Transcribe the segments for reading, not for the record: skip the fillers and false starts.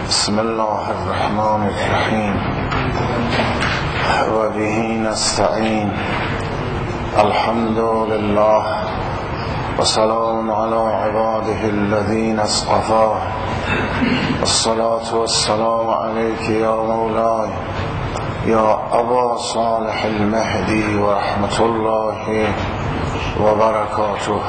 بسم الله الرحمن الرحیم و به نستعین. الحمد لله و سلام علی عباده الذین اصطفى. الصلاة والسلام علیک یا مولای یا ابا صالح المهدی و رحمت الله و برکاته.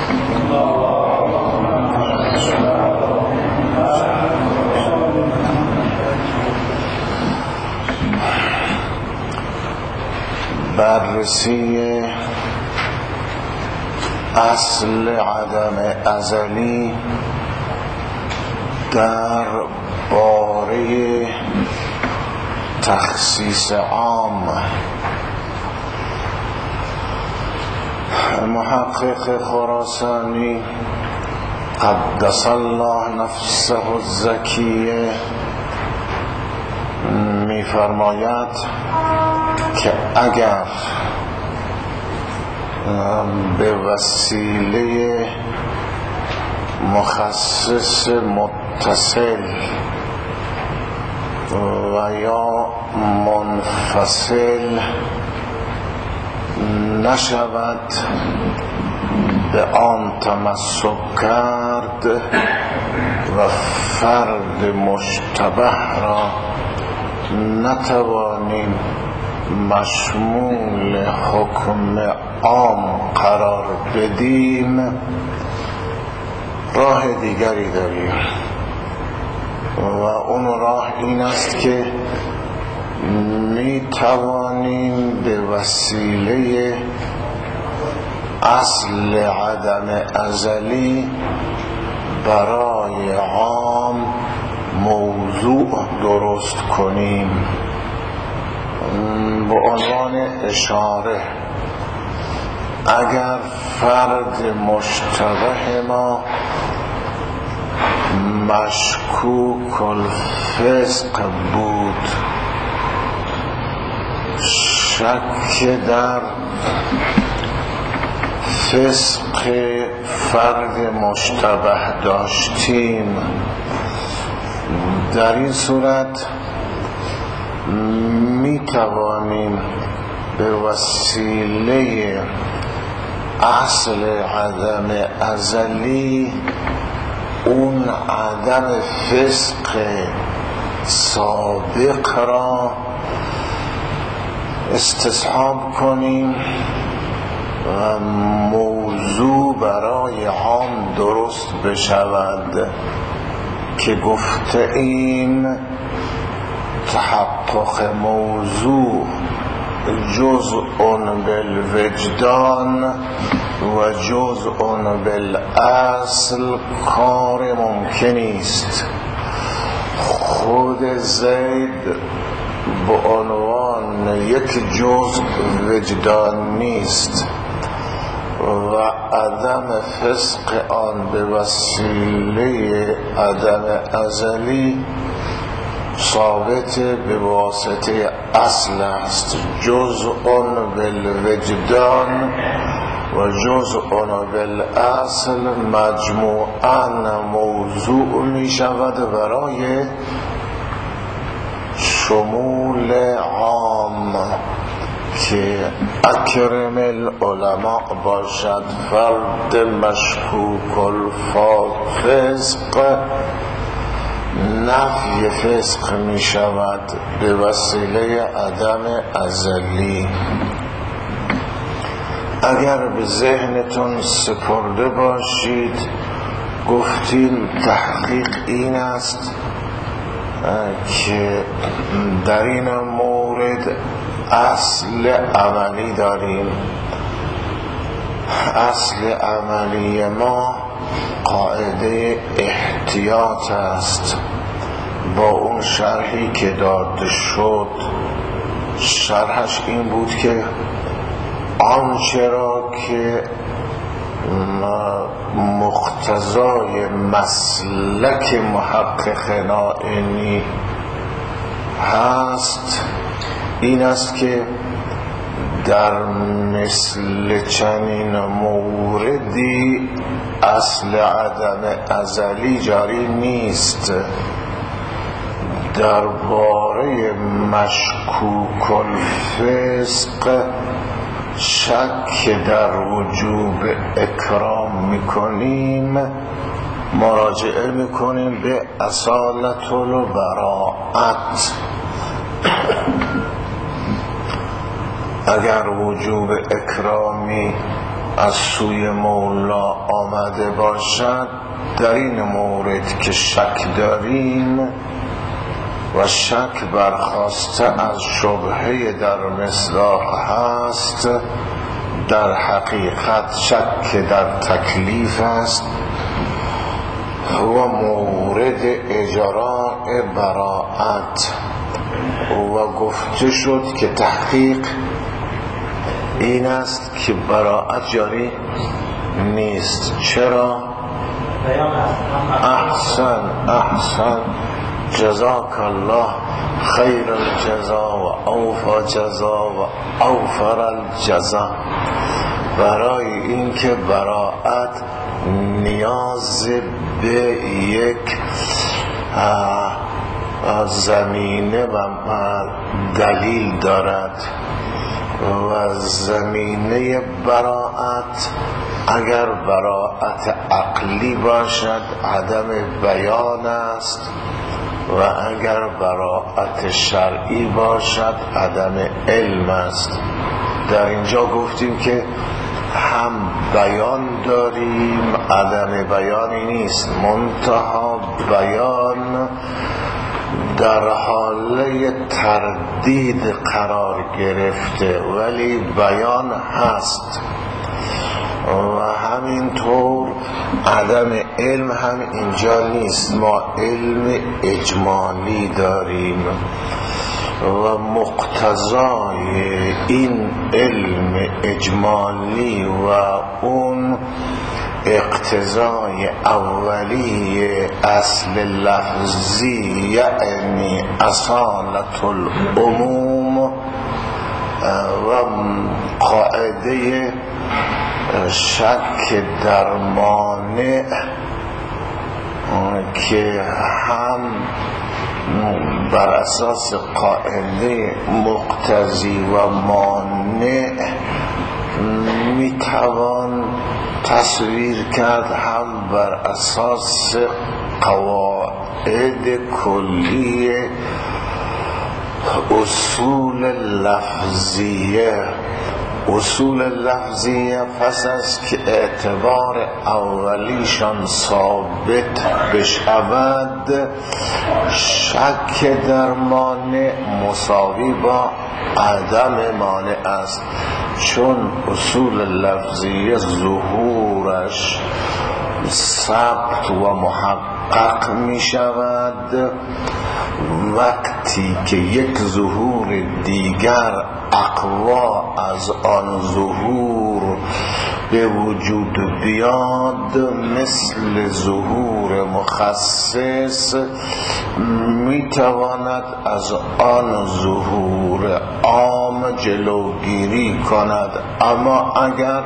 بررسی اصل عدم ازلی در باره تخصیص عام. محقق خراسانی قدس الله نفسه الزکیه می‌فرماید که اگر به وسیله مخصص متصل و یا منفصل نشود به آن تمسک کرد و فرد مشتبه را نتوانیم مشمول حکم عام قرار بدیم، راه دیگری داریم و اون راه این است که می توانیم به وسیله اصل عدم ازلی برای عام موضوع درست کنیم. به عنوان اشاره، اگر فرد مشتبه ما مشکوک الفسق بود، شک در فسق فرد مشتبه داشتیم، در این صورت می توانیم به وسیله اصل عدم ازلی اون عدم فسق سابق را استصحاب کنیم و موضوع برای عام درست بشود که گفته این تحقق موضوع جزء بالوجدان و جزء بالاصل کار ممکنی است. خود زید به عنوان یک جزء وجدان نیست و عدم فسق آن به وسیله عدم ازلی ثابت به واسطه اصل است. جزء بالوجدان و جزء بالاصل مجموعاً موضوع می شود برای شمول عام که اکرم العلماء باشد. فرد مشکوک الفسق نفی فسق می شود به وسیله عدم ازلی. اگر به ذهنتون سپرده باشید، گفتیم تحقیق این است که در این مورد اصل عملی داریم. اصل عملی ما قاعده احتیاط است. با اون شرحی که داده شد، شرحش این بود که آنچه را که مقتضای مسلک محققنا اینی هست این است که در مثل چنین موردی اصل عدم ازلی جاری نیست. درباره مشکوک الفسق شک در وجوب اکرام میکنیم، مراجعه میکنیم به اصالت البراءت. اگر وجوب اکرامی از سوی مولا آمده باشد، در این مورد که شک داریم و شک برخاسته از شبهه در مصداق هست، در حقیقت شک در تکلیف است و مورد اجراء براءت. و گفته شد که تحقیق این است که براءت جاری نیست. چرا؟ احسن جزاک الله خیر الجزا و اوفا جزا و اوفر الجزا. برای اینکه براءت نیاز به یک زمینه و دلیل دارد و زمینه براءت اگر براءت عقلی باشد عدم بیان است و اگر براءت شرعی باشد عدم علم است. در اینجا گفتیم که هم بیان داریم، عدم بیانی نیست، منتها بیان در حاله تردید قرار گرفته ولی بیان هست. و همینطور عدم علم هم اینجا نیست، ما علم اجمالی داریم و مقتضای این علم اجمالی و اون اقتضای اولی اصل لفظی یعنی اصالت العموم و قاعده شک در مانع که هم بر اساس قاعده مقتضی و مانع میتوان تصویر کرد، هم بر اساس قواعد کلی اصول لفظیه. اصول لفظیه پس از که اعتبار اولیشان ثابت بشود، شک در مانع مساوی با عدم مانع است، چون اصول لفظیه ظهورش ثبت و محقق می شود وقتی که یک ظهور دیگر اقوا از آن ظهور به وجود بیاد، مثل ظهور مخصص میتواند از آن ظهور عام جلوگیری کند. اما اگر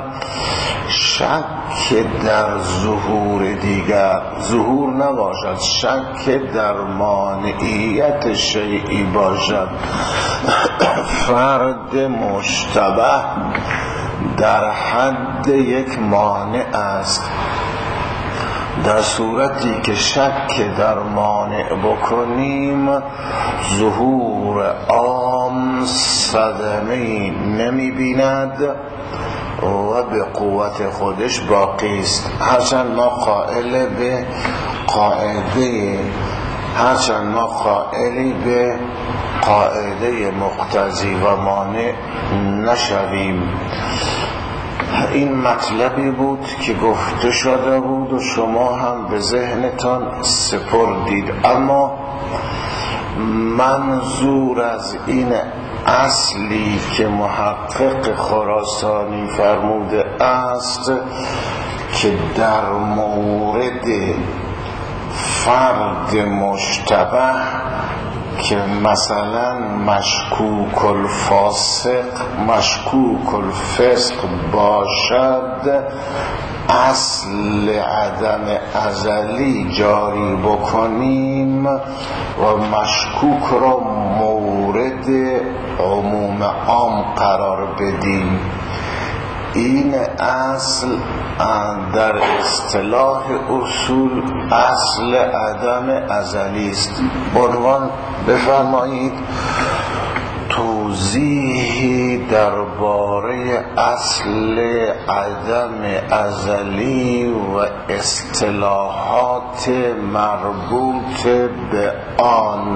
شک در ظهور دیگر ظهور نباشد، شک در مانعیت شیئی باشد، فرد مشتبه در حد یک مانع است. در صورتی که شک در مانع بکنیم، ظهور عام صدمه‌ای نمی بیند و به قوت خودش باقی است. هرچند ما قائلی به قاعده مقتضی و مانع نشویم. این مطلبی بود که گفته شده بود و شما هم به ذهنتان سپردید. اما منظور از این اصلی که محقق خراسانی فرموده است که در مورد فرد مشتبه که مثلا مشکوک الفسق باشد، اصل عدم ازلی جاری بکنیم و مشکوک را مورد عموم عام قرار بدیم. این اصل در اصطلاح اصول اصل عدم ازلی است. عنوان بفرمایید توضیحی درباره اصل عدم ازلی و اصطلاحات مربوط به آن.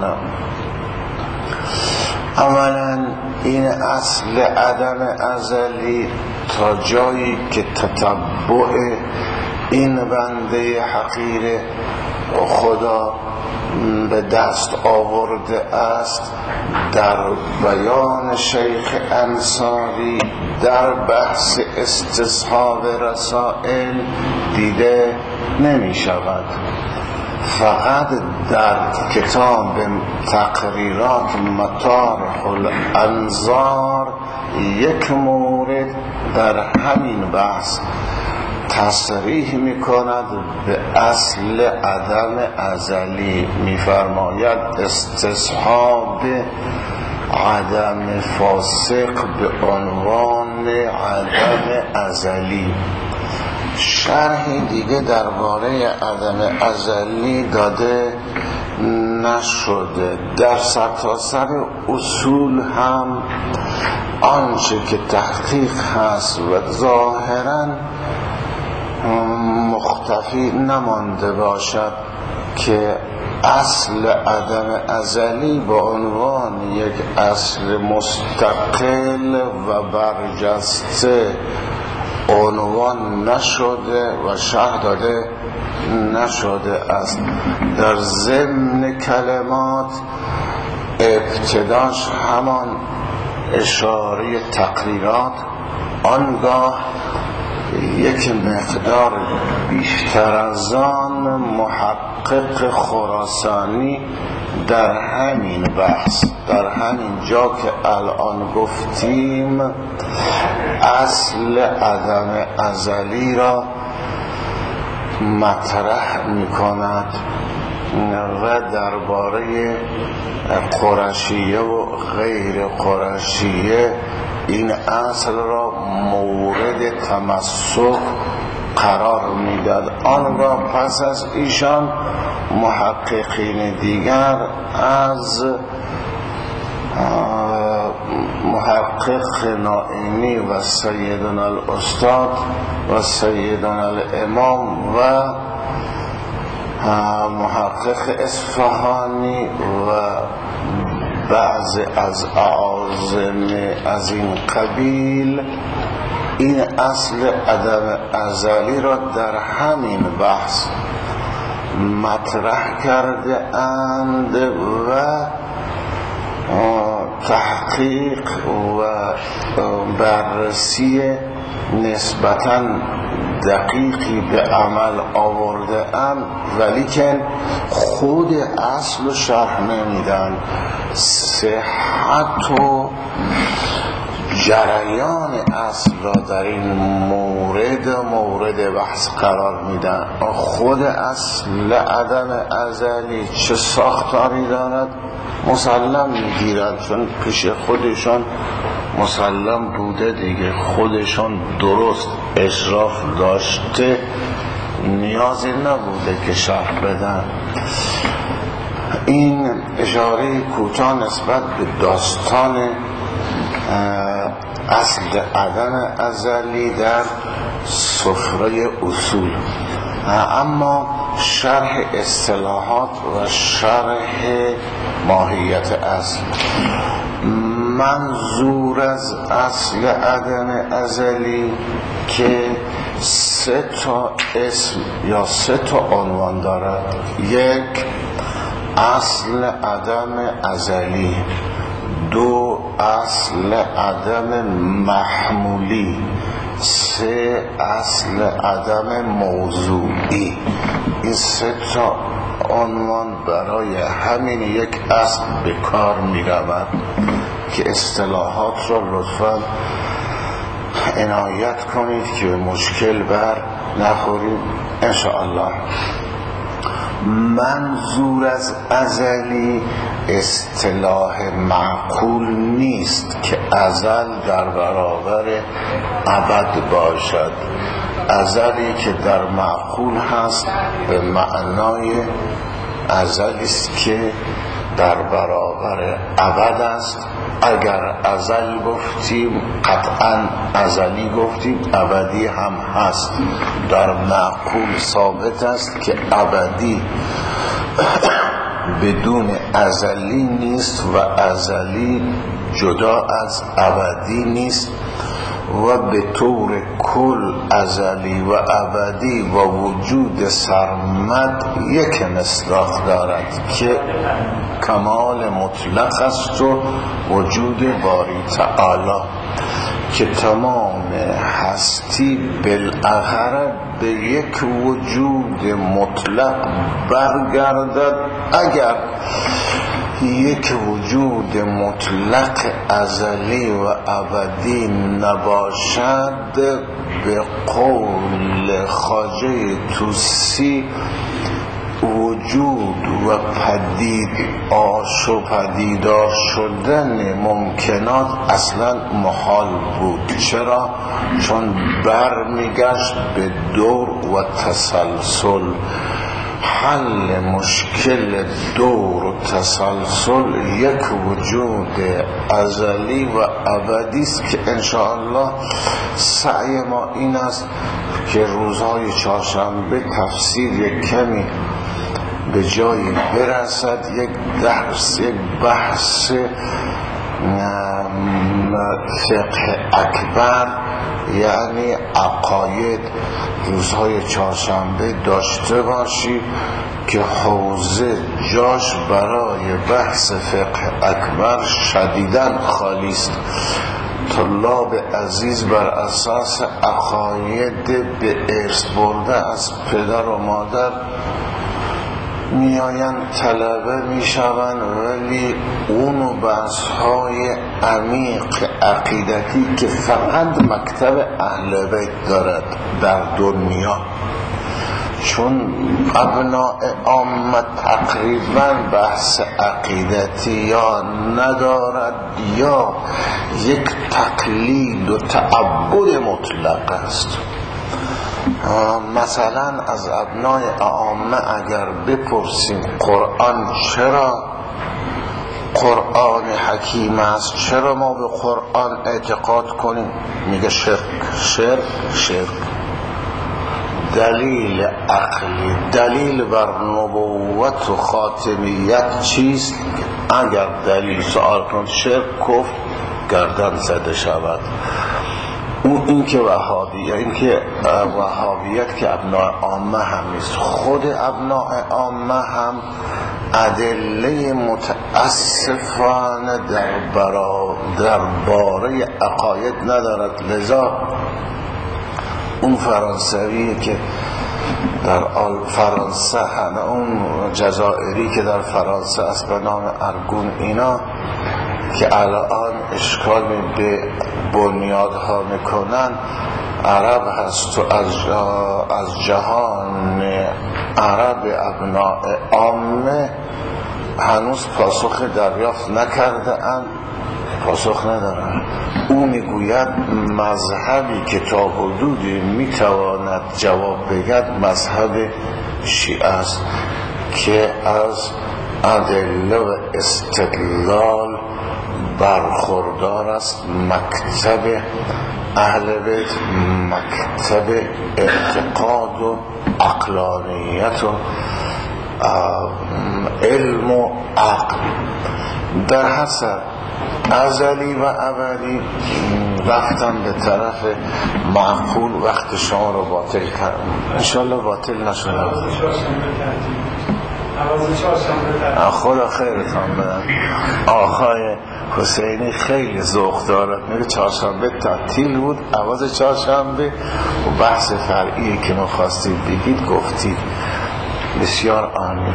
اولا این اصل عدم ازلی تا جایی که تتبع این بنده حقیر خدا به دست آورده است در بیان شیخ انصاری در بحث استصحاب رسائل دیده نمی شود. فقط در کتاب تقریرات مطارح الانظار یک مورد در همین بحث تصریح می کند به اصل عدم ازلی. می فرماید استصحاب عدم فاسق به عنوان عدم ازلی. شرح دیگه درباره عدم ازلی داده نشده. در سرتاسر اصول هم آنچه که تحقیق هست و ظاهراً مختفی نمانده باشد که اصل عدم ازلی به عنوان یک اصل مستقل و برجسته عنوان نشده و شرح داده نشده است. در ضمن کلمات ابتداش همان اشاره تقریرات، آنگاه یک مقدار بیشتر از آن محقق خراسانی در همین بحث، در همین جا که الان گفتیم اصل عدم ازلی را مطرح می کند و درباره قرشیه و غیر قرشیه این اصل را مورد تمسک قرار میداد. آن را پس از ایشان محققین دیگر از محقق نائینی و سیدنا الاستاد و سیدنا الامام و محقق اصفهانی و بعض از اعاظم از این قبیل این اصل عدم ازلی را در همین بحث مطرح کرده اند و تحقیق و بررسی نسبتاً دقیقی به عمل آورده اند، ولیکن خود اصل شرح نمیدن. صحت و جریان اصل را در این مورد بحث قرار میدن. خود اصل عدم ازلی چه ساختاری دارد مسلم میگیرند، چون پیش خودشان مسلم بوده دیگه، خودشان درست اشراف داشته، نیازی نبوده که شرح بدن. این اشاره کوتاه نسبت به داستان اصل عدم ازلی در سفره اصول. اما شرح اصطلاحات و شرح ماهیت اصل. منظور از اصل عدم ازلی که 3 تا اسم یا 3 تا عنوان دارد. 1 اصل عدم ازلی، 2 اصل عدم محمولی، 3 اصل عدم موضوعی. این 3 تا عنوان برای همین یک اصل به کار می رود که اصطلاحات را لطفاً عنایت کنید که به مشکل بر نخوریم انشاءالله. منظور از ازلی اصطلاح معقول نیست که ازل در برابر ابد باشد. ازلی که در معقول هست به معنای ازلی است که در برابر ابد است. اگر ازل گفتیم قطعا ازلی گفتیم، ابدی هم هست. در معقول ثابت است که ابدی بدون ازلی نیست و ازلی جدا از ابدی نیست و به طور کل ازلی و ابدی و وجود سرمد یک مصداق دارد که کمال مطلق است و وجود باری تعالی که تمام هستی بالاخره به یک وجود مطلق برگردد. اگر یک وجود مطلق ازلی و ابدی نباشد، به قول خواجه طوسی وجود و پدیدار شدن ممکنات اصلا محال بود. چرا؟ چون برمیگشت به دور و تسلسل. حل مشکل دور و تسلسل یک وجود ازلی و ابدی است که انشاءالله سعی ما این است که روزهای چهارشنبه تفسیر یک کمی به جایی برسد، یک درس، یک بحث فقه اکبر یعنی عقاید روزهای چهارشنبه داشته باشی که حوزه جاش برای بحث فقه اکبر شدیداً خالی است. طلاب عزیز بر اساس عقاید به ارث برده از پدر و مادر میآیند طلبه میشوند، ولی اونو بحث‌های عمیق عقیدتی که فقط مکتب اهل بیت دارد در دنیا، چون ابناء عامه تقریبا بحث عقیدتی یا ندارد یا یک تقلید و تعبد مطلق است. مثلا از ابنای عامه اگر بپرسیم قرآن چرا قرآن حکیم است، چرا ما به قرآن اعتقاد کنیم، میگه شرک. دلیل عقلی، دلیل بر نبوت و خاتمیت چیست؟ اگر دلیل سوال کن شرک کفر گردن زده شود. این که وهابیت که ابناء عامه هم نیست. خود ابناء عامه هم ادله متاسفانه در باره عقاید ندارد. لذا اون فرانسوی که در فرانسه همه، اون جزائری که در فرانسه است به نام ارگون، اینا که الان اشکال به بنیادها میکنن، عرب هست و از جهان عرب ابناء عامه هنوز پاسخ دریافت نکرده اند، پاسخ ندارن. او میگوید مذهبی که تا حدودی میتواند جواب بگد مذهب شیعه است که از ادله و استدلال برخوردار است. مکتب اهل بیت مکتب اعتقاد و عقلانیت و علم و عقل. در حسب ازلی و ابدی رفتن به طرف معقول وقت شما رو باطل کردن. انشالله باطل نشده. خدا خیرتان بدن. آقای حسینی خیلی ذوق دارد، میگه چهارشنبه تعطیل بود، عوض چهارشنبه و بحث فرعی که می‌خواستید بگید گفتید. بسیار عالی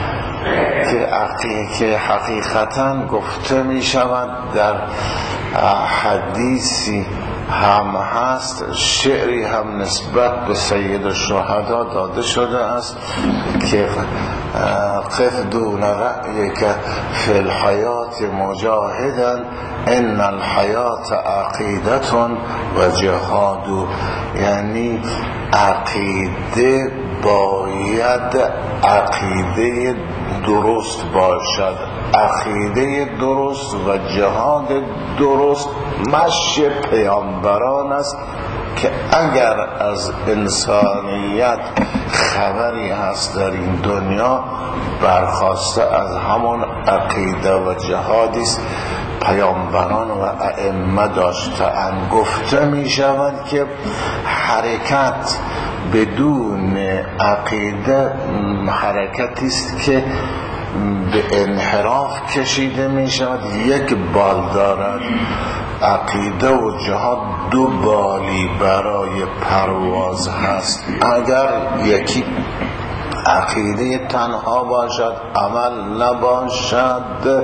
که حقیقتا گفته می شود در حدیثی هم هست. شعری هم نسبت به سید الشهدا داده شده است که قف دون رأیک فی الحیات مجاهدا ان الحیات عقیدت و جهاد. یعنی عقیده باید عقیده درست باشد، عقیده درست و جهاد درست مشی پیامبران است که اگر از انسانیت خبری هست در این دنیا برخواسته از همون عقیده و جهادی است پیامبران و ائمه داشته‌اند. گفته می شود که حرکت بدون عقیده حرکتی است که به انحراف کشیده می شود، یک بال دارد. عقیده و جهاد دو بالی برای پرواز هست. اگر یکی عقیده تنها باشد، عمل نباشد،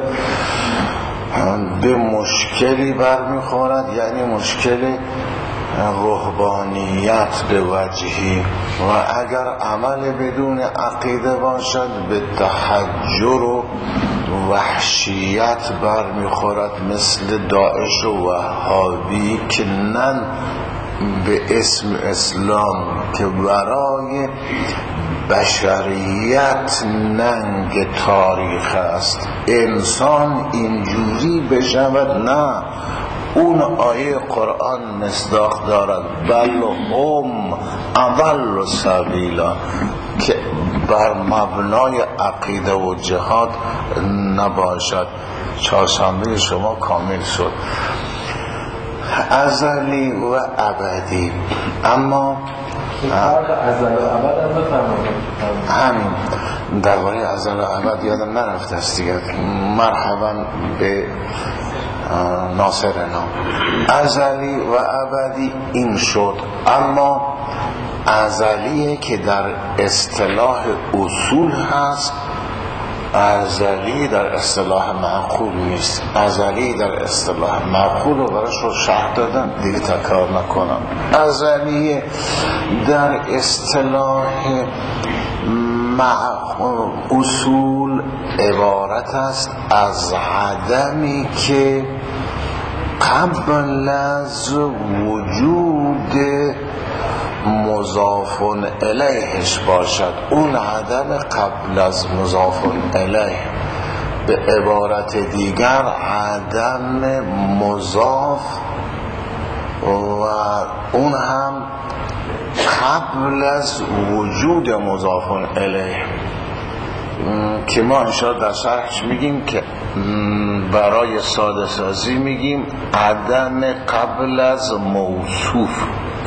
به مشکلی برمیخورد، یعنی مشکل رهبانیت به وجهی. و اگر عمل بدون عقیده باشد به تحجر و وحشیت برمیخورد، مثل داعش و وهابی که نه به اسم اسلام که برای بشریت ننگ تاریخ است انسان اینجوری بشود. نه، اون آیه قرآن مصداق دارد بل هم اضل سبیلا که بر مبنای عقیده و جهاد نباشد. چهارشنبه شما کامل شد. ازلی و ابدی. اما ازل و ابد هم بفرمایید. همین درباره ازل و ابد یادم نرفته است دیگه. مرحبا به ناصرنا. ازلی و ابدی این شد. اما ازلیه که در اصطلاح اصول هست، ازلی در اصطلاح معقول نیست. ازلی در اصطلاح معقول رو براش رو شرح دادم دیگه تکرار نکنم. ازلی در اصطلاح اصول عبارت است از عدمی که قبل از وجود مضاف الیهش باشد. اون عدم قبل از مضاف الیه، به عبارت دیگر عدم مضاف و اون هم قبل از وجود مضاف الیه که ما انشاءالله در شرحش میگیم که برای ساده سازی میگیم عدم قبل از موصوف.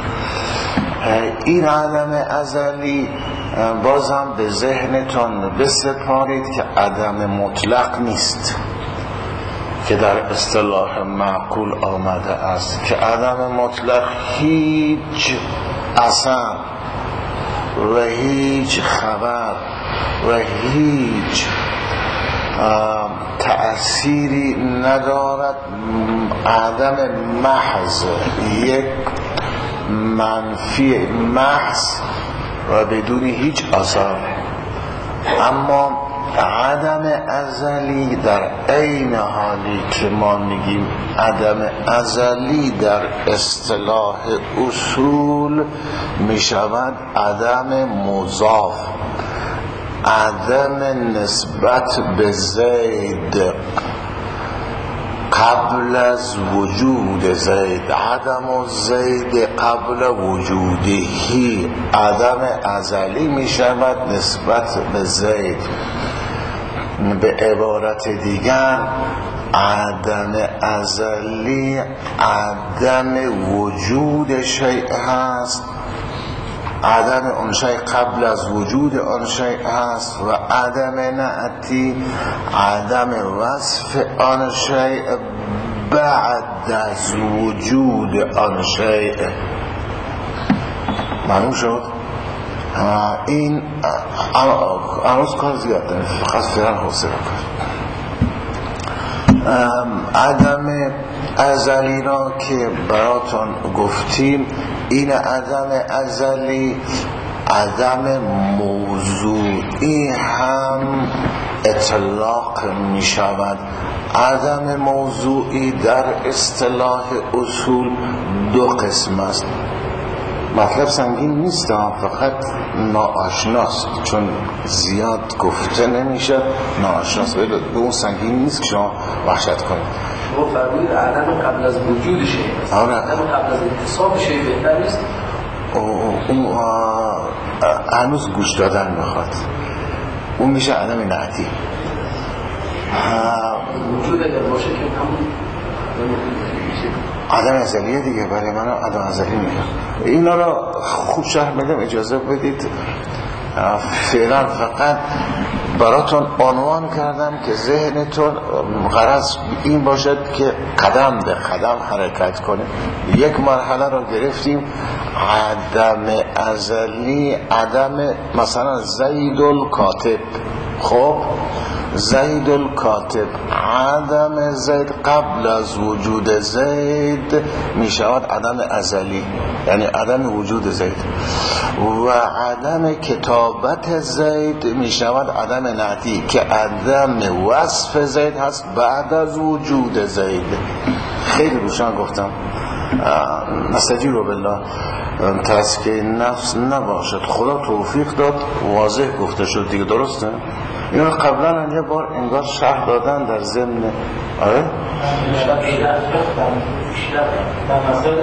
این عدم ازلی بازم به ذهنتان بسپارید که عدم مطلق نیست که در اصطلاح معقول آمده است، که عدم مطلق هیچ اثر و هیچ خبر و هیچ تأثیری ندارد. عدم محض، یک منفی محض و بدون هیچ اثر. اما عدم ازلی در عین حالی که ما میگیم عدم ازلی در اصطلاح اصول میشود عدم مضاف، عدم نسبت به زید قبل از وجود زید، عدم زید قبل وجودهی. عدم ازلی می شود نسبت به زید. به عبارت دیگر عدم ازلی عدم وجود شیء هست، عدم آن شیء قبل از وجود آن شیء هست، و عدم نعتی عدم وصف آن شیء بعد از وجود آن شیء. معلوم شد؟ این عروض کار زیاد داره، فقط فعلا حوصله کن. عدم ازلی را که براتون گفتیم، این عدم ازلی عدم موضوعی هم اطلاق می شود. عدم موضوعی در اصطلاح اصول دو قسم است. مطلب سنگین نیست، فقط ناآشناست، چون زیاد گفته نمیشه، ناآشناست. ولی به اون سنگین نیست که شما وحشت کنید. شما فرمودید عدم قبل از وجود شیء است. عدم قبل از اتصاف شیء بهتر نیست؟ اون هنوز گوش دادن میخواد. اون میشه عدم نعتی. وجود اگر باشه که همون عدم ازلیه دیگه. برای من عدم ازلی میگم. اینا را خوب شرح میدم، اجازه بدید. فعلا فقط براتون عنوان کردم که ذهنتون غرض این باشد که قدم به قدم حرکت کنه. یک مرحله رو گرفتیم، عدم ازلی، عدم مثلا زید الکاتب. خب زید الکاتب، عدم زید قبل از وجود زید می شود عدم ازلی، یعنی عدم وجود زید. و عدم کتابت زید می شود عدم نعتی که عدم وصف زید هست بعد از وجود زید. خیلی روشن گفتم. نستجیب بالله. تزکیه نفس نباشد، خدا توفیق داد، واضح گفته شد دیگه. درسته؟ اینا قبلا یه بار انگار شرح دادن در ضمن. آره؟ در مسائل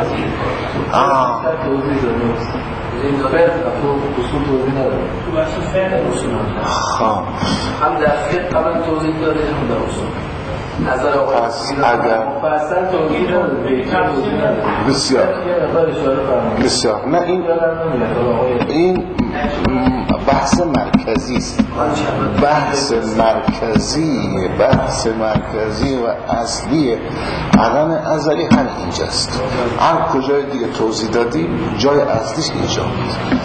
این داره تو اصول توضیح نداره، تو بحث فعل اصول هم در فقه قبل توضیح داده، هم در اصول نظر آقای اگر مفصل توضیح داده، بهتر توضیح نداره. بسیار نه، این بحث مرکزی است. بحث مرکزی و اصلی عدم ازلی هم اینجاست. هر کجای دیگه توضیح دادی جای اصلیش اینجا بود.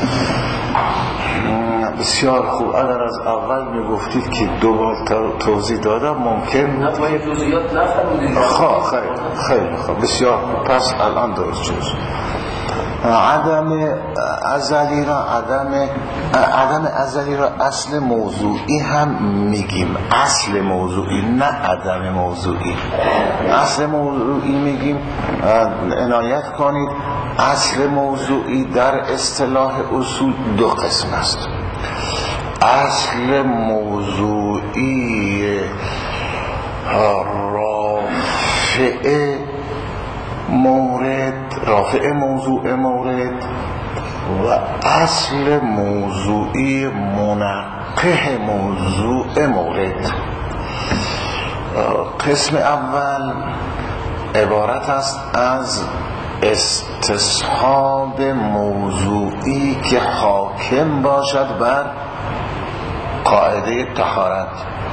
بسیار خوب. اگر از اول میگفتید که دو بار توضیح دادم ممکن بود. نتوانی توضیحات نفرمودید. خیلی خوب. بسیار خوب. پس الان درست شد. عدم ازلی را اصل موضوعی هم میگیم. اصل موضوعی، نه عدم موضوعی. اصل موضوعی میگیم. عنایت کنید، اصل موضوعی در اصطلاح اصول دو قسم است. اصل موضوعی رافع موضوع مورد و اصل موضوعی منقح موضوع مورد. قسم اول عبارت است از استصحاب موضوعی که حاکم باشد بر قاعده طهارت.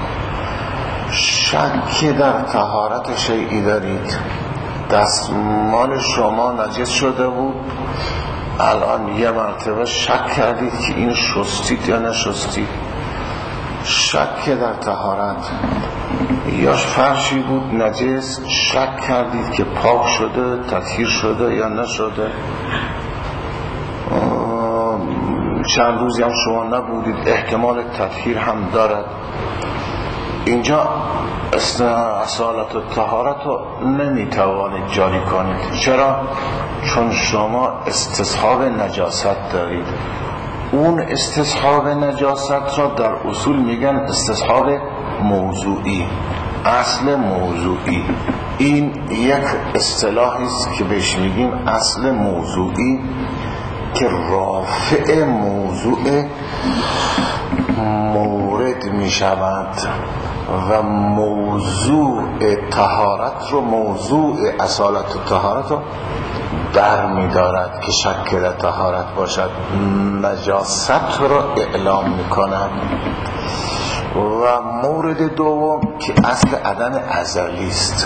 شک در طهارت شیئی دارید، دستمال شما نجس شده بود، الان یه مرتبه شک کردید که این شستید یا نشستید. شک در طهارت. یا فرشی بود نجس، شک کردید که پاک شده، تطهیر شده یا نشده. چند روزی هم شما نبودید، احتمال تطهیر هم دارد. اینجا اصالت و طهارت رو نمیتوانید جاری کنید. چرا؟ چون شما استصحاب نجاست دارید. اون استصحاب نجاست را در اصول میگن استصحاب موضوعی، اصل موضوعی. این یک اصطلاحی است که بهش میگیم اصل موضوعی که رافع موضوع مورد میشود و موضوع طهارت رو، موضوع اصالت و طهارت رو برمی‌دارد که شک در طهارت باشد، نجاست رو اعلام می‌کند. و مورد دوم که اصل عدم ازلی است،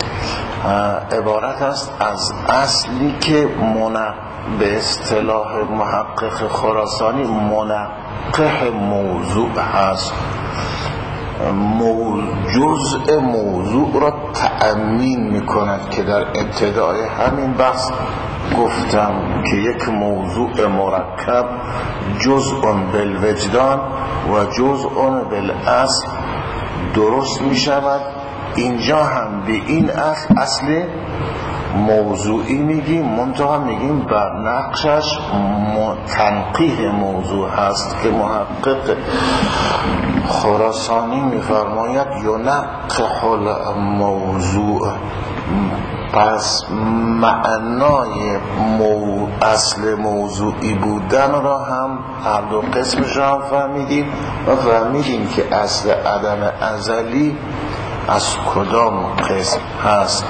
عبارت است از اصلی که به اصطلاح محقق خراسانی منقح موضوع هست. جزء موضوع را تأمین میکند که در ابتدای همین بحث گفتم که یک موضوع مرکب جزء بالوجدان و جزء بالاصل درست میشود. اینجا هم به این اصل موضوعی میگیم، منتها میگیم بر نقشش تنقیح موضوع هست که محقق خراسانی میفرماید ینقح الموضوع. پس معنای اصل موضوعی بودن را هم هر دو قسمش را هم فهمیدیم و فهمیدیم که اصل عدم ازلی از کدام قسم هست.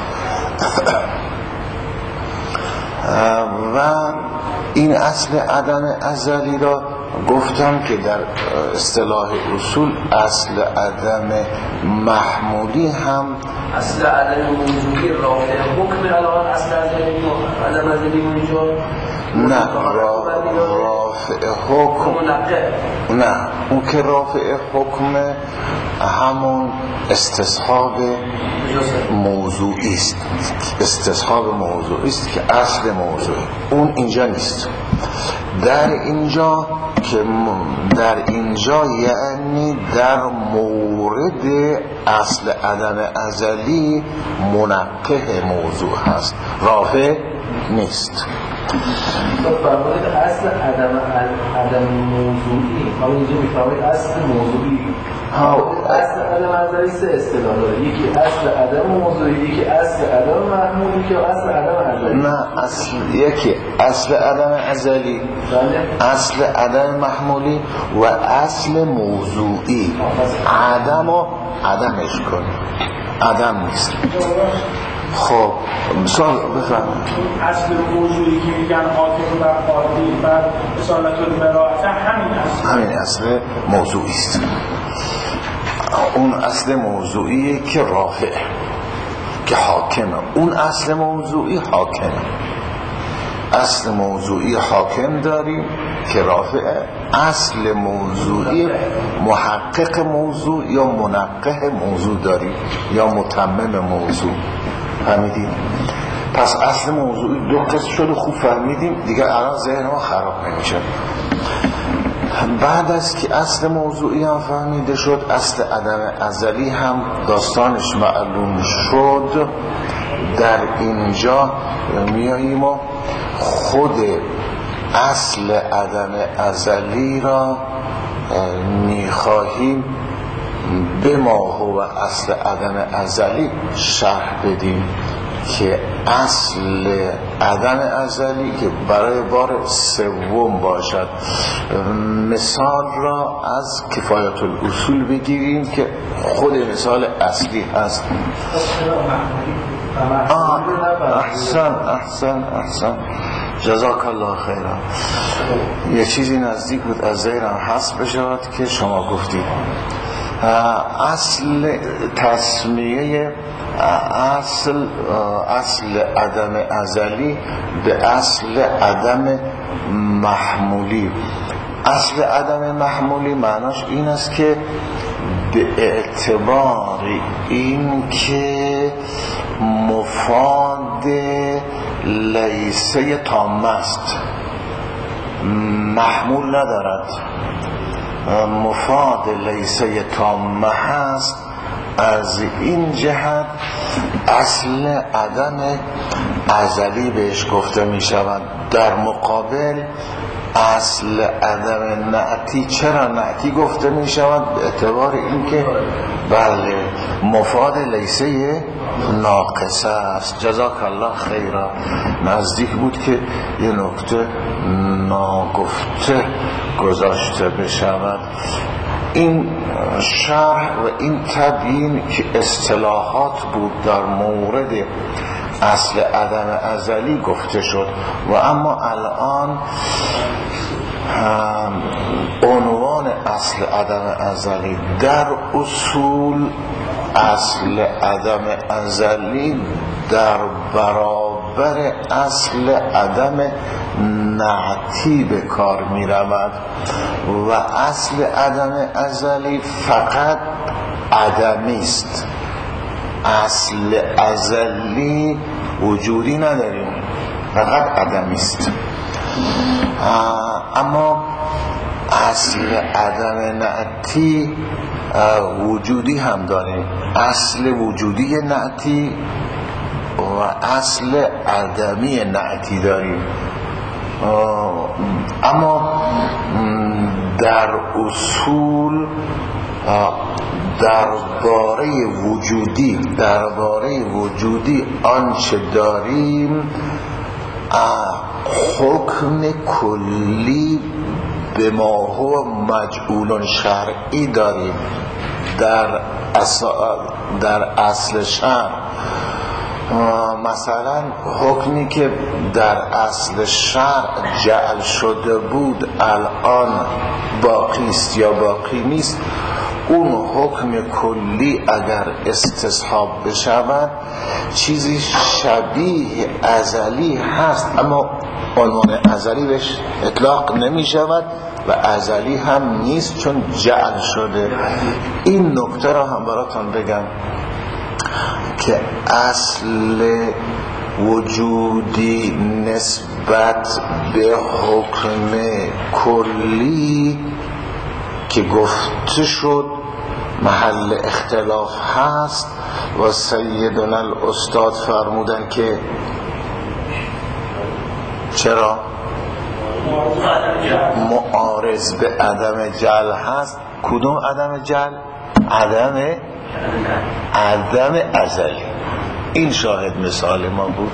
و این اصل عدم ازلی را گفتم که در اصطلاح اصول اصل عدم محمولی هم اصل عدم موضوعی رافع حکم الان اصل عدم ازلی اونجا نه رافع حکم نه، اون که رافع حکم همون استصحاب موضوعی است، استصحاب موضوعی است که اصل موضوع اون اینجا نیست. در اینجا یعنی در مورد اصل عدم ازلی منقح موضوع هست، رافع نیست. فرمایید اصل عدم موضوعی، ما اینجا میفرمایید اصل موضوعی. اصل عدم ازلی سه اصطلاح داره، یکی اصل عدم موضوعی، یکی اصل عدم محمولی، که اصل عدم ازلی. نه، یکی اصل عدم ازلی، اصل عدم محمولی و اصل موضوعی. عدم و عدمش کنی، عدم نیست. خب مثال بفرمایید. اصل موضوعی که میگن حاکم بر قاطی بر اصالت البراءه همین اصل موضوعی است. اون اصل موضوعی که رافع که حاکمه، اون اصل موضوعی حاکمه. اصل موضوعی حاکم داریم که رافعه، اصل موضوعی محقق موضوع یا منقح موضوع داریم یا متمم موضوع. فهمیدیم؟ پس اصل موضوعی دو قسم شده، خوب فهمیدیم دیگه، الان ذهن ما خراب نمیشه. بعد از که اصل موضوعی هم فهمیده شد، اصل عدم ازلی هم داستانش معلوم شد. در اینجا میاییم و خود اصل عدم ازلی را میخواهیم به ما هو اصل عدم ازلی شرح بدیم که اصل عدم ازلی که برای بار سوم باشد. مثال را از کفایت الاصول بگیریم که خود مثال اصلی هست. احسن جزاک الله خیرا. یه چیزی نزدیک بود از ذهنم حذف بشود که شما گفتید. اصل تسمیه اصل عدم ازلی به اصل عدم محمولی. اصل عدم محمولی معناش این است که به اعتبار این که مفاد لیسه تام است، محمول ندارد، مفاد لیسه تام هست، از این جهت اصل عدم ازلی بهش گفته می شود. در مقابل اصل عدم نعتی، چرا نعتی گفته می شود؟ به اعتبار اینکه بله مفاد لیسه ناقصه است. جزاک الله خیرا. نزدیک بود که یه نکته ناگفته گذاشته بشود. این شرح و این تبیین که اصطلاحات بود در مورد اصل عدم ازلی گفته شد و اما الان عنوان اصل عدم ازلی در اصول، اصل عدم ازلی در برابر اصل عدم نعتی به کار می رود و اصل عدم ازلی فقط عدمی است، اصل ازلی وجودی نداریم، فقط عدمی است. اما اصل عدم نعتی وجودی هم داریم، اصل وجودی نعتی و اصل عدمی نعتی داریم. اما در اصول درباره وجودی آنچه داریم حکم کلی به ما هو مجعول شرعی داریم. در اصل شرع مثلا حکمی که در اصل شرع جعل شده بود الان باقی است یا باقی نیست، اون حکم کلی اگر استصحاب بشود چیزی شبیه ازلی هست، اما عنوان ازلی بهش اطلاق نمی شود و ازلی هم نیست چون جعل شده. این نکته را هم براتون بگم که اصل وجودی نسبت به حکم کلی که گفته شد محل اختلاف هست و سیدنا الاستاد فرمودن که چرا معارض به عدم جعل هست. کدوم عدم جعل؟ عدم ازلی. این شاهد مثال ما بود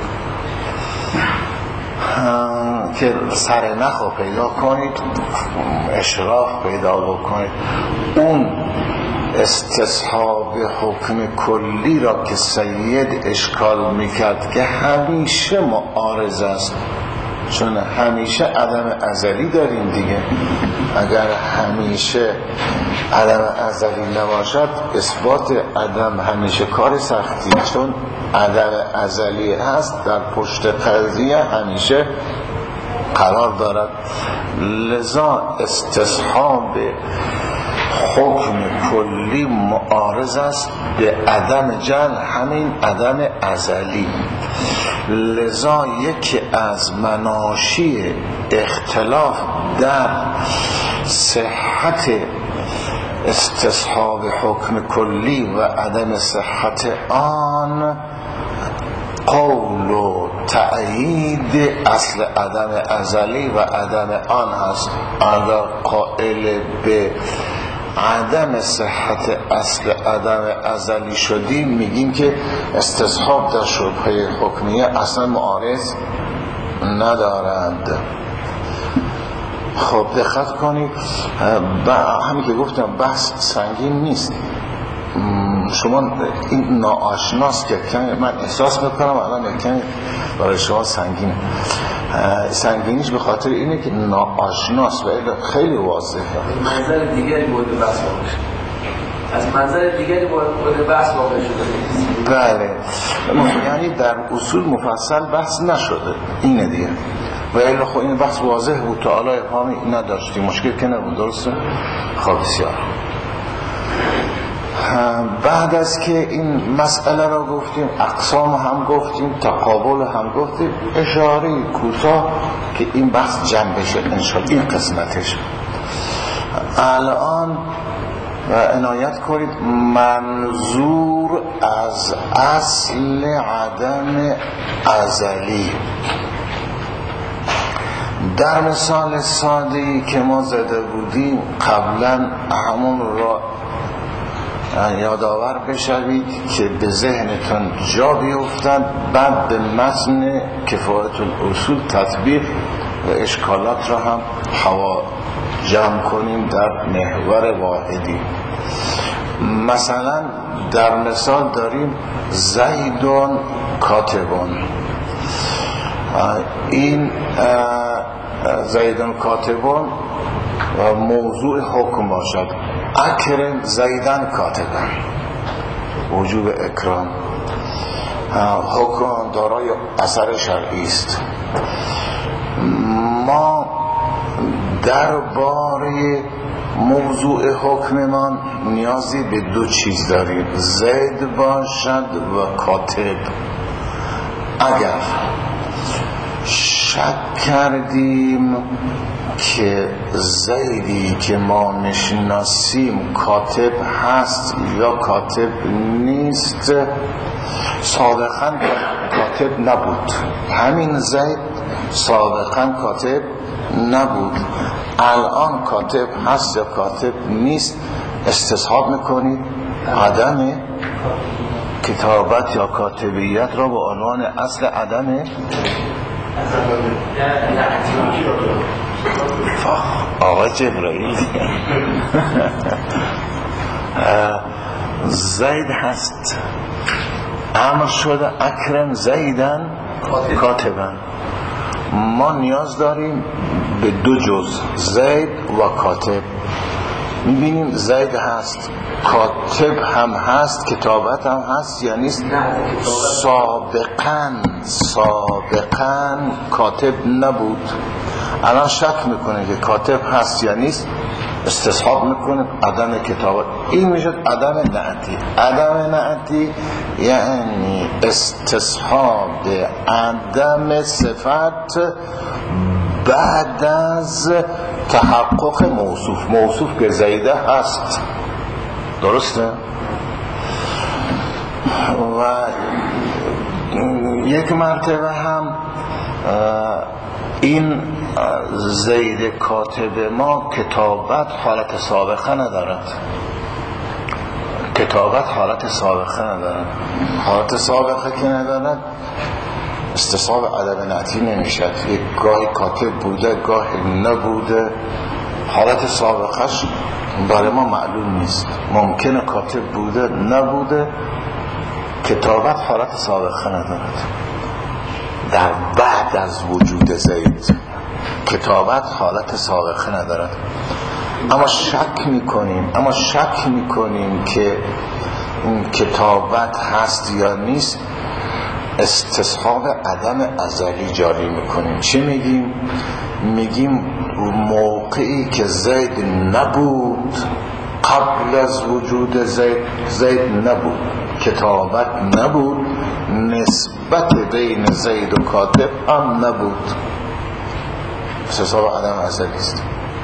که سر نخو پیدا کنید، اشراف پیدا بکنید. اون استصحاب حکم کلی را که سید اشکال میکرد که همیشه معارض است، چون همیشه عدم ازلی داریم دیگه. اگر همیشه عدم ازلی نباشد اثبات عدم همیشه کار سختی، چون عدم ازلی هست در پشت قضیه همیشه قرار دارد. لذا استصحاب حکم کلی معارض است به عدم جعل، همین عدم ازلی. لذا یکی از مناشی اختلاف در صحت استصحاب حکم کلی و عدم صحت آن قول و تأیید اصل عدم ازلی و عدم آن هست. اگر قائل به عدم صحت اصل عدم ازلی شدیم میگیم که استصحاب در شبهه حکمیه اصلا معارض ندارند. خب دقت کنید، همین که گفتم بحث سنگین نیست. شما این ناآشناست که من احساس میکنم الان کمی برای شما سنگینه. سنگینیش به خاطر اینه که ناآشناست و خیلی واضحه. منظر دیگری بود بحث واقع شد، از منظر دیگری بود بحث واقع شده. بله، یعنی در اصول مفصل بحث نشده، اینه دیگه. و الا خب این بحث واضح بود، تا حالا ابهامی نداشتیم، مشکل که نبود. درسته؟ خب بسیار. بعد از که این مسئله را گفتیم، اقسام هم گفتیم، تقابل هم گفتیم، اشاره کوتاه که این بحث جمع بشه انشاءالله این قسمتش. الان عنایت کنید، منظور از اصل عدم ازلی در مثال ساده‌ای که ما زده بودیم قبلا همون را یادآور بشوید که به ذهنتون جا بیفتند، بعد به متن کفایت الاصول تطبیق و اشکالات را هم جمع کنیم در محور واحدی. مثلا در مثال داریم زیدون کاتبون. این زیدون کاتبون و موضوع حکم باشد، اکرم زیدن کاتبن، وجوب اکرام. حکم دارای اثر شرعی است. ما درباره موضوع حکممان نیازی به دو چیز داریم، زید باشد و کاتب. اگر شک کردیم که زیدی که ما نشناسیم کاتب هست یا کاتب نیست، سابقا کاتب نبود، همین زید سابقا کاتب نبود، الان کاتب هست یا کاتب نیست، استصحاب میکنید عدم کتابت یا کاتبیت را به عنوان اصل عدم آقا جبرائیل زید هست، امر شده اکرم زیدن کاتبن. ما نیاز داریم به دو جز، زید و کاتب. میبینیم زید هست، کاتب هم هست، کتابت هم هست یا نیست؟ سابقاً کاتب نبود، الان شک میکنه که کاتب هست یا نیست، استصحاب میکنه عدم کتابت. این میشد عدم نعتی. عدم نعتی یعنی استصحاب عدم صفت بعد از تحقق موصوف که زیده هست. درسته؟ و یک مرتبه هم این زید کاتب ما کتابت حالت سابقه ندارد، کتابت حالت سابقه ندارد. حالت سابقه که ندارد استصحاب عدم نعتی نمیشد، یک گاهی کاتب بوده گاهی نبوده، حالت سابقهش برای ما معلوم نیست، ممکنه کاتب بوده نبوده. کتابت حالت سابقه ندارد در بعد از وجود زید، کتابت حالت سابقه ندارد. اما شک میکنیم که این کتابت هست یا نیست، استصحاب عدم ازلی جاری میکنیم. چی میگیم؟ میگیم موقعی که زید نبود، قبل از وجود زید نبود، کتابت نبود، نسبت بین زید و کاتب هم نبود، استصحاب عدم ازلی است.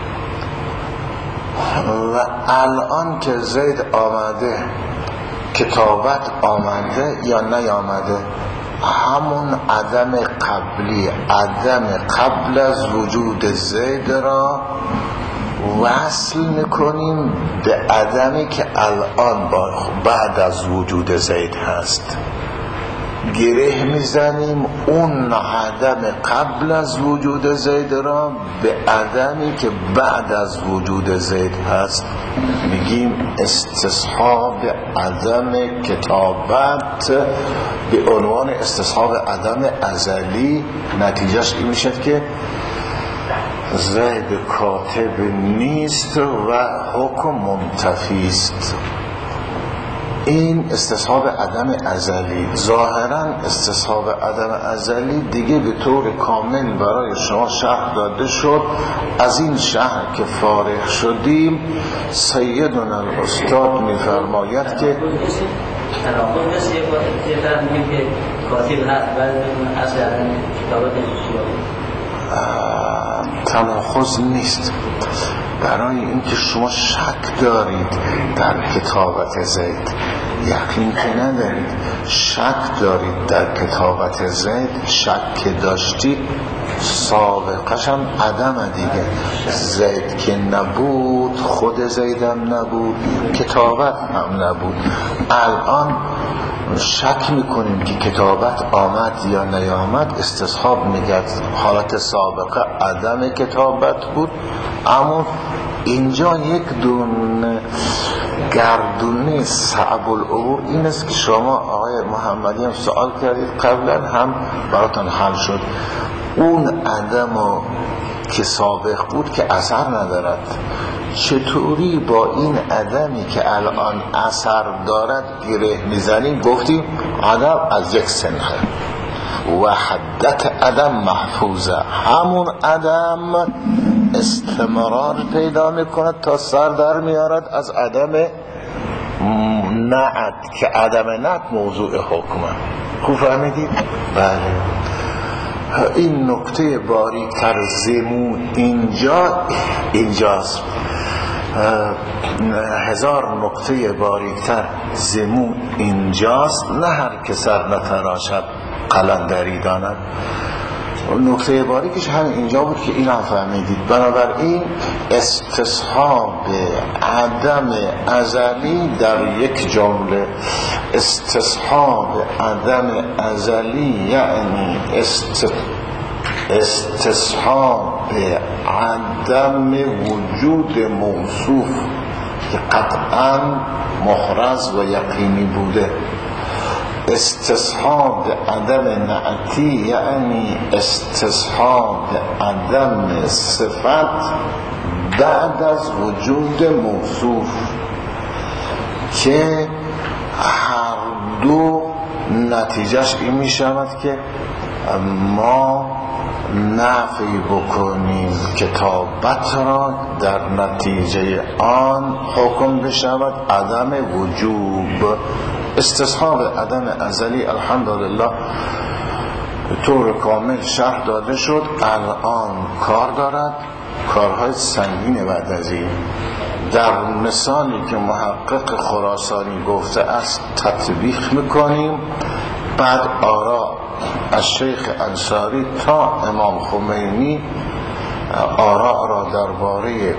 و الان که زید آمده، کتابت آمده یا نیامده، همون عدم قبلی، عدم قبل از وجود زید را وصل میکنیم به عدمی که الان بعد از وجود زید هست. گره میزنیم اون عدم قبل از وجود زید را به عدمی که بعد از وجود زید هست. میگیم استصحاب عدم کتابت به عنوان استصحاب عدم ازلی. نتیجهش این میشه که زید کاتب نیست و حکم منتفی است. این استصحاب عدم ازلی، ظاهرا استصحاب عدم ازلی دیگه به طور کامل برای شما شرح داده شد. از این شرح که فارغ شدیم، سیدنا الاستاد میفرماید که تناقض نیست. یه طرف میگیم که کاتب هست ولی اصل کتابت تناقض نیست. برای اینکه شما شک دارید در کتابت زید، یقین که ندارید، شک دارید در کتابت زید، شک که داشتید سابقش هم عدم دیگه. زید که نبود، خود زیدم نبود، کتابت هم نبود. الان شک میکنیم که کتابت آمد یا نیامد، استصحاب میگرد حالت سابقه عدم کتابت بود. اما اینجا یک دون گردونی صعب العبور این است که شما آقای محمدی هم سوال کردید قبلا، هم براتون حل شد. اون عدم که سابق بود که اثر ندارد، چطوری با این عدمی که الان اثر دارد گره میزنیم؟ گفتیم عدم از یک سنخه، وحدت عدم محفوظه. همون عدم استمرار پیدا میکند تا سر در میارد از عدم نعت، که عدم نعت موضوع حکمه. خوب فهمیدید؟ بله. این نکته باریک‌تر زمون اینجاست. 1000 نکته باریک‌تر زمون اینجاست، نه هر که سر نتراشد قلندری داند. نکته باریکش همین اینجا بود که این هم فهمیدید. بنابراین استصحاب عدم ازلی در یک جمله، استصحاب عدم ازلی یعنی استصحاب عدم وجود موصوف که قطعا محرز و یقینی بوده. استصحاب عدم نعتی یعنی استصحاب عدم صفت بعد از وجود موصوف، که هر دو نتیجهش این می شود که ما نفی بکنیم کتابت را، در نتیجه آن حکم بشود عدم وجوب. استصحاب عدم ازلی الحمدلله به طور کامل شرح داده شد. الان کار دارد، کارهای سنگین بعد از این. در مثالی که محقق خراسانی گفته است تطبیق میکنیم، بعد آراء از شیخ انصاری تا امام خمینی آراء را درباره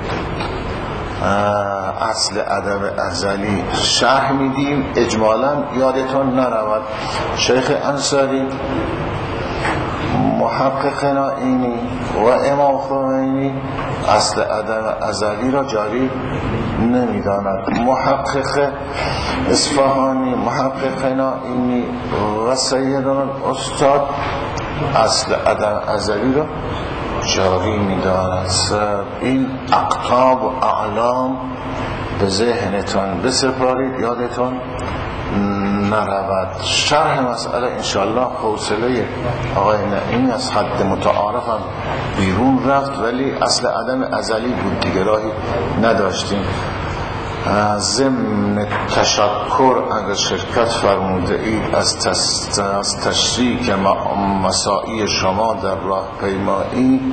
اصل عدم ازلی شرح میدیم. اجمالا یادتون نرود شیخ انصاری، محقق نائینی و امام خمینی اصل عدم ازلی را جاری نمیداند. محقق اصفهانی، محقق نائینی و سیدنا استاد اصل عدم ازلی را جاری میداند. این اقطاب و اعلام به ذهنتون بسپارید، یادتون نرود. شرح مسئله انشاءالله حوصله آقای نعیمی از حد متعارف هم بیرون رفت، ولی اصل عدم ازلی بود دیگه، راهی نداشتیم. ضمن تشکر اگر شرکت فرموده اید از تشریک مساعی شما در راهپیمایی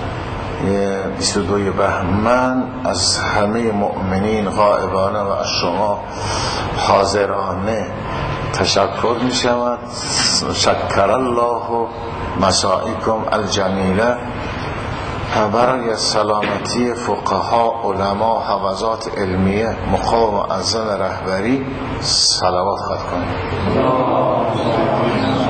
22 بهمن از همه مؤمنین غائبانه و از شما حاضرانه تشکر می شود. شکر الله مساعیکم الجمیله. برای سلامتی فقها، علما، حوزات علمیه، مقام معظم رهبری صلوات خواهد کنید.